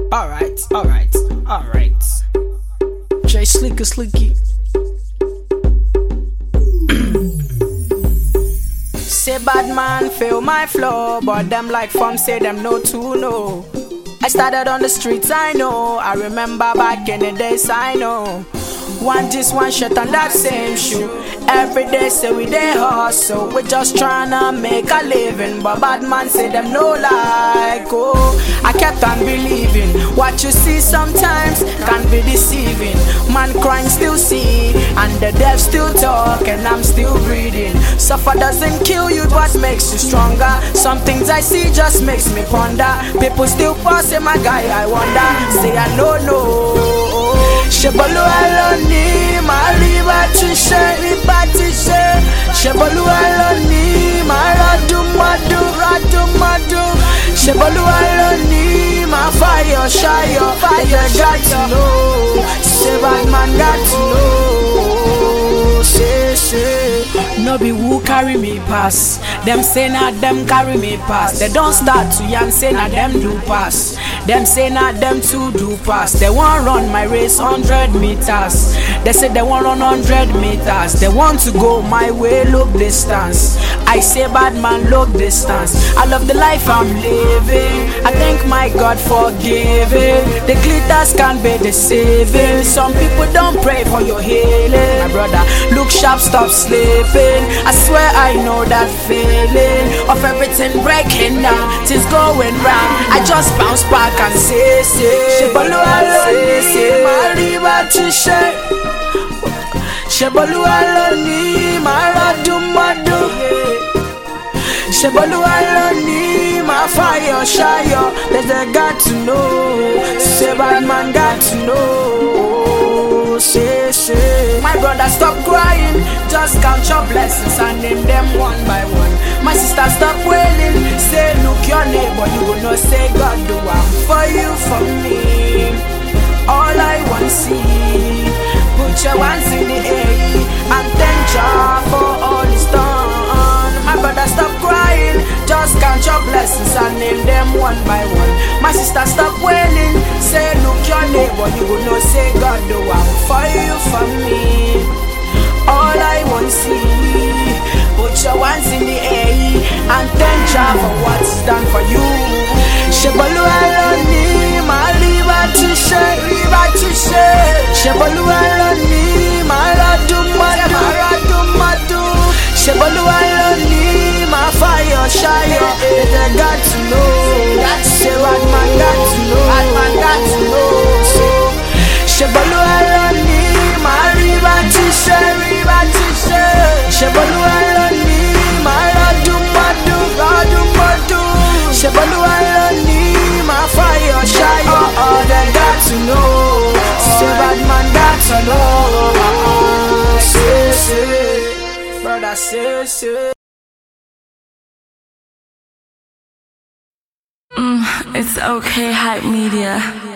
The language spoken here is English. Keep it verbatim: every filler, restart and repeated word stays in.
Alright, alright, alright. J Slicker Slicky. Say bad man feel my flow, but them like fun say them no to know. I started on the streets, I know. I remember back in the days, I know. One just one shot on that same shoe. Every day say we dey hustle. We just tryna make a living, but bad man say them no like. Oh, I kept on believing. What you see sometimes can be deceiving. Man crying still see, and the deaf still talk, and I'm still breathing. Suffer doesn't kill you, but makes you stronger. Some things I see just makes me ponder. People still passing my guy, I wonder. Say I don't know. Shebolu aloni, maliba tishe, iba tishe. Shebolu aloni, maradu madu, radu madu. Shebolu aloni, ma fire, shayo, fire, got to know. Say bad man got to know. Say, say. No be who carry me pass. Them say na them carry me pass. They don't start to yarn, say na them do pass. Them say na them too do pass. They want run my race hundred meters. They say they want run hundred meters. They want to go my way, look distance. I say bad man, look distance. I love the life I'm living. I thank my God for giving. The glitters can be deceiving. Some people don't pray for your healing. My brother, look sharp, stop sleeping. I swear I know that feeling of everything breaking down, things going round. I just bounce back and say, say, Shebolu aloni, say, maliba tishe. Shebolu aloni, maradu madu. Shebolu aloni, my fire, shayo. There's a got to know. Say bad man got to know. Say, say. My brother, stop crying. Just count your blessings and name them one by one. My sister, stop wailing. Say, look your neighbor, you will not say God do one for you, for me. All I want to see. Put your hands in the air and thank God for all He's done. My brother, stop crying. Just count your blessings and name them one by one. My sister, stop wailing. Say, look your neighbor, you will not say God do one for you, for me. All I want to see. Put your hands in the air and thank God for what He's done for you. Shebolu aloni, maliba tishe, riba tishe. Shebolu aloni, maradu madu, maradu madu. Shebolu aloni, ma fire, shayo. They got to know. Say bad man got to know. Bad man got to know. Shebolu aloni, mariba tishe, riba tishe. Shebolu aloni, maradu madu, radu madu. Shebolu aloni, ma fire, shayo. Oh, they got to know. Say bad man got to know. Say, say, brother, say, say. Mm, it's okay, Hype Media.